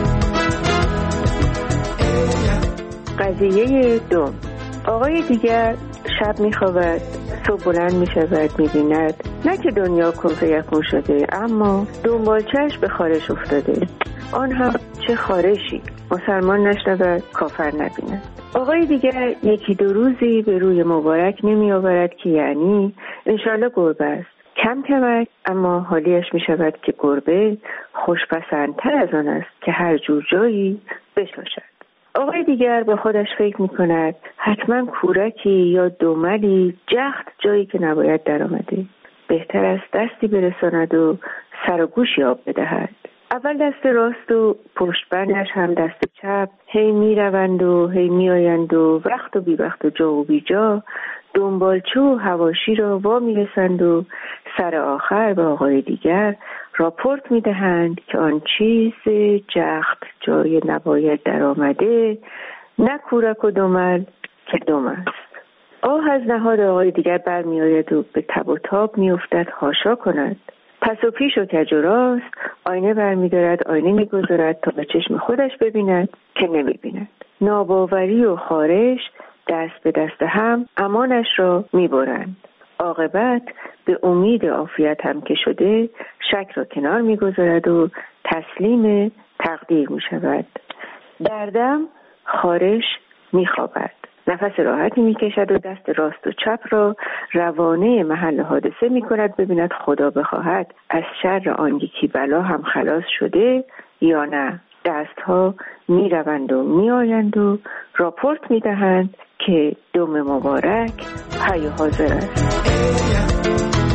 قضیه دم. آقای دیگر شب میخوابد، صبح بلند میشود، میبیند نه که دنیا کن فیکون شده، اما دنبالچش به خارش افتاده. آن هم چه خارشی، مسلمان نشنود، کافر نبیند. آقای دیگر یکی دو روزی به روی مبارک نمی آورد که یعنی انشالله گربه است. کم کمک، اما حالیش می شود که گربه خوشپسندتر از آن است که هر جور جایی بشاشد. آقای دیگر به خودش فکر می کند حتما کورکی یا دملی جخت جایی که نباید در آمده. بهتر است دستی برساند و سر و گوشی آب بدهد. اول دست راست و پشت بندش هم دست چپ هی می روند و هی می آیند و وقت و بی وقت و جا و بی جا دنبالچو و هواشی را وا می رسند و سر آخر به آقای دیگر راپورت می دهند که آن چیز جخت جای نباید در آمده نه کورک و دمل که دم است. آه از نهاد آقای دیگر بر می آید و به تب و تاب می افتد حاشا کند. پس و پیش و کج و راست آینه برمی‌دارد، آینه می‌گذارد تا به چشم خودش ببیند که نمی‌بیند. ناباوری و خارش دست به دست هم امانش را می‌برند. عاقبت به امید عافیت هم که شده شک را کنار می‌گذارد و تسلیم تقدیر می‌شود. دردم خارش می‌خوابد. نفس راحتی میکشد و دست راست و چپ را روانه محل حادثه میکند ببیند خدا بخواهد از شر آن یکی بلا هم خلاص شده یا نه. دستها میروند و میآیند و راپورت میدهند که دم مبارک حی و حاضر است.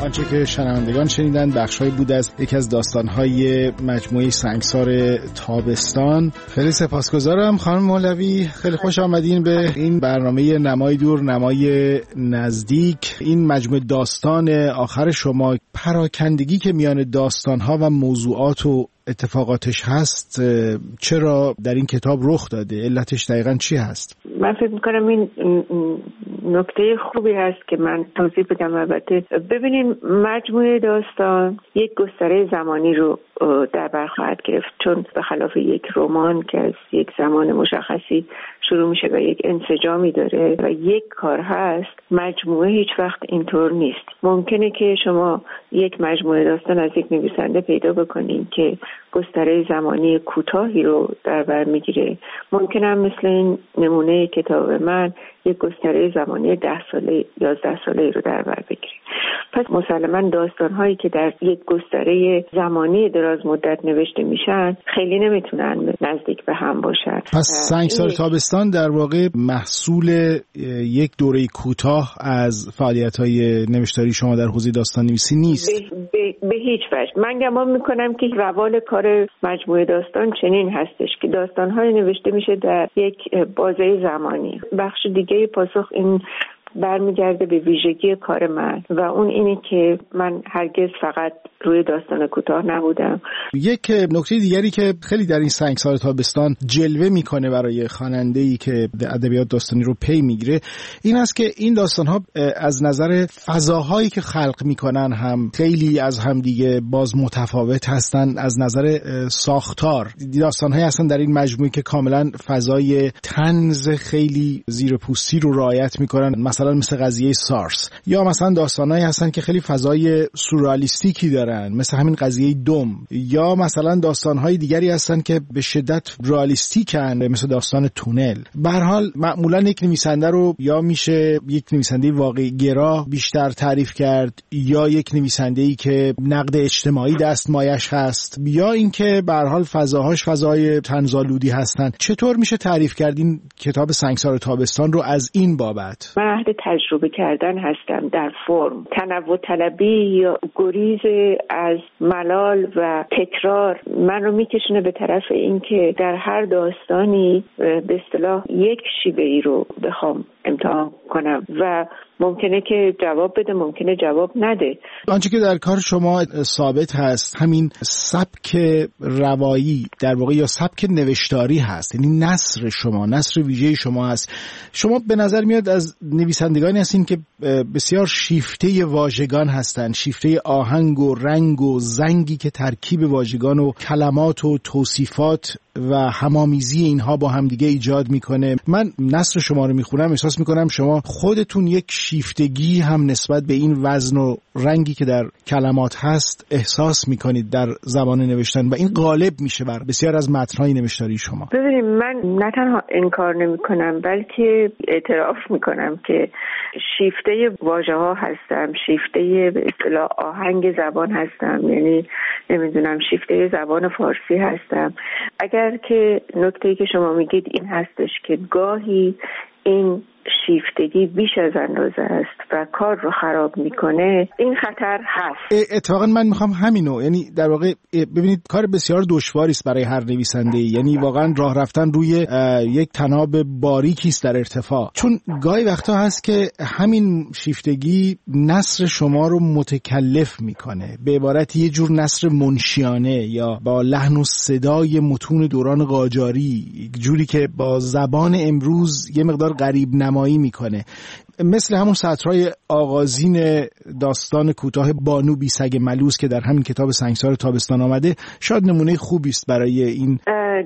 آنچه که شنوندگان شنیدند بخش‌هایی بود از یکی از داستان‌های مجموعه سنگسار تابستان. خیلی سپاسگزارم خانم مولوی، خیلی خوش آمدین به این برنامه نمای دور نمای نزدیک. این مجموعه داستان آخر شما، پراکندگی که میان داستان‌ها و موضوعات و اتفاقاتش هست، چرا در این کتاب رخ داده؟ علتش دقیقاً چی هست؟ من فکر میکنم این نکته خوبی هست که من توضیح بدم. البته ببینین، مجموعه داستان یک گستره زمانی رو در بر خواهد گرفت، چون به خلاف یک رمان که از یک زمان مشخصی شروع میشه و یک انسجامی داره و یک کار هست، مجموعه هیچ وقت اینطور نیست. ممکنه که شما یک مجموعه داستان از یک نویسنده پیدا بکنین که گستره زمانی کوتاهی رو در بر میگیره. ممکنه هم مثل این نمونه کتاب من یک گستره زمانی 10 ساله 11 ساله رو در بر بگیره. پس مسلماً داستان‌هایی که در یک گستره زمانی دراز مدت نوشته میشن خیلی نمیتونن نزدیک به هم باشن. پس سنگسار تابستان در واقع محصول یک دوره کوتاه از فعالیت‌های نوشتاری شما در حوزه داستان‌نویسی نیست. به هیچ وجه. من گمان میکنم که روال کار مجموعه داستان چنین هستش که داستان‌های نوشته میشه در یک بازه زمانی. بخش دیگه پاسخ این برمیگرده به ویژگی کار من و اون اینه که من هرگز فقط روی داستان کوتاه نبودم. یک نکته دیگری که خیلی در این سنگسار تابستان جلوه میکنه برای خواننده‌ای که ادبیات داستانی رو پی میگیره این است که این داستان‌ها از نظر فضاهایی که خلق میکنن هم خیلی از هم دیگه باز متفاوت هستن. از نظر ساختار داستان‌هایی هستن در این مجموعه که کاملا فضای طنز خیلی زیر پوستی رو رعایت میکنن، مثل قضیه سارس، یا مثلا داستانایی هستن که خیلی فضای سورئالیستیکی دارن مثل همین قضیه دم، یا مثلا داستانهای دیگری هستن که به شدت رئالیستیکن مثل داستان تونل. به هر حال معمولا یک نویسنده رو یا میشه یک نویسنده واقعی گرا بیشتر تعریف کرد، یا یک نویسنده‌ای که نقد اجتماعی دستمایش هست، یا اینکه به هر حال فضاهاش فضای طنزآلودی هستن. چطور میشه تعریف کرد این کتاب سنگسار تابستان رو از این بابت؟ من اهل تجربه کردن هستم در فرم. تنوع طلبی یا گریز از ملال و تکرار من رو میکشونه به طرف اینکه در هر داستانی به اصطلاح یک شیوه‌ای رو بخوام امتحان کنم و ممکنه که جواب بده، ممکنه جواب نده. آنچه که در کار شما ثابت هست همین سبک روایی در واقع یا سبک نوشتاری هست، یعنی نثر شما، نثر ویژه شما هست. شما به نظر میاد از نویسندگانی هستین که بسیار شیفته واژگان هستن، شیفته آهنگ و رنگ و زنگی که ترکیب واژگان و کلمات و توصیفات و همامیزی اینها با هم دیگه ایجاد میکنه. من نثر شما رو میخونم احساس میکنم شما خودتون یک شیفتگی هم نسبت به این وزن و رنگی که در کلمات هست احساس میکنید در زبان نوشتن و این غالب میشه بر بسیار از متن‌های نوشتاری شما. ببینید، من نه تنها انکار نمیکنم بلکه اعتراف میکنم که شیفته واژه‌ها هستم، شیفته به اصطلاح آهنگ زبان هستم، یعنی نمیدونم شیفته زبان فارسی هستم. اگر که نکته‌ای که شما میگید این هستش که گاهی این شیفتگی بیش از اندازه است و کار رو خراب میکنه، این خطر هست. اتفاقا من میخوام همینو، یعنی در واقع ببینید کار بسیار دشواری است برای هر نویسنده، یعنی واقعا راه رفتن روی یک طناب باریکی است در ارتفاع، چون گاهی وقتا هست که همین شیفتگی نثر شما رو متکلف میکنه، به عبارت یه جور نثر منشیانه یا با لحن و صدای متون دوران قاجاری، جوری که با زبان امروز یه مقدار غریب نمایی میکنه، مثل همون سطرهای آغازین داستان کوتاه بانو بی سگ ملوس که در همین کتاب سنگسار تابستان آمده. شاید نمونه خوبی است برای این.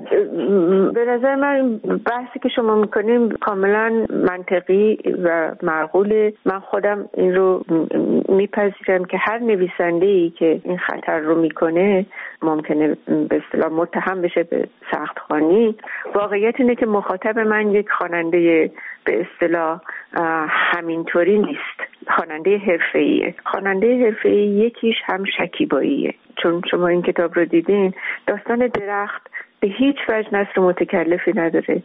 به نظر من بحثی که شما میکنیم کاملا منطقی و معقوله. من خودم این رو میپذیرم که هر نویسنده‌ای که این خطر رو میکنه ممکنه به اصطلاح متهم بشه به سخت‌خوانی. واقعیت اینه که مخاطب من یک خواننده به اصطلاح همینطوری نیست، خواننده حرفه‌ایه. خواننده حرفه‌ای یکیش هم شکیباییه، چون شما این کتاب رو دیدین، داستان درخت به هیچ وجه نثر متکلفی نداره.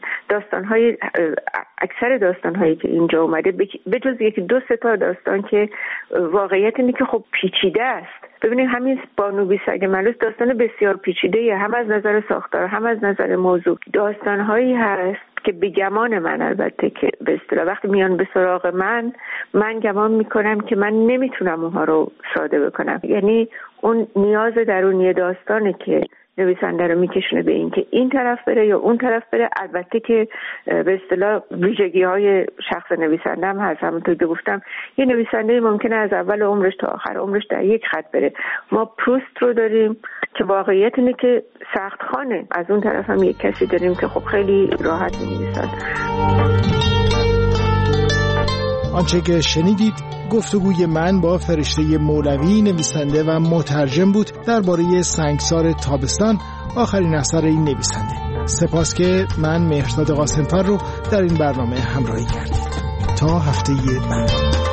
اکثر داستان‌هایی که اینجا اومده به جز یکی دو سه تا داستان که واقعیت اینه که خب پیچیده است. ببینید همین بانو بی سگ ملوس داستان بسیار پیچیده‌ایه، هم از نظر ساختار هم از نظر موضوع. داستان‌هایی هست که به گمان من البته که به اصطلاح وقتی میان به سراغ من گمان میکنم که من نمیتونم اونها رو ساده بکنم. یعنی اون نیاز درونی داستانه که نویسنده رو میکشونه به این که این طرف بره یا اون طرف بره. البته که به اصطلاح ویژگی‌های شخص نویسنده هم هست. همونطور که گفتم یه نویسنده ممکنه از اول عمرش تا آخر عمرش در یک خط بره. ما پروست رو داریم که واقعیت اینه که سخت خانه. از اون طرف هم یک کسی داریم که خب خیلی راحت می‌نویسه. آنچه که شنیدید گفتگوی من با فرشته مولوی، نویسنده و مترجم بود درباره سنگسار تابستان، آخرین اثر این نویسنده. سپاس که من مهرزاد قاسم‌فر رو در این برنامه همراهی کردید. تا هفته بعد.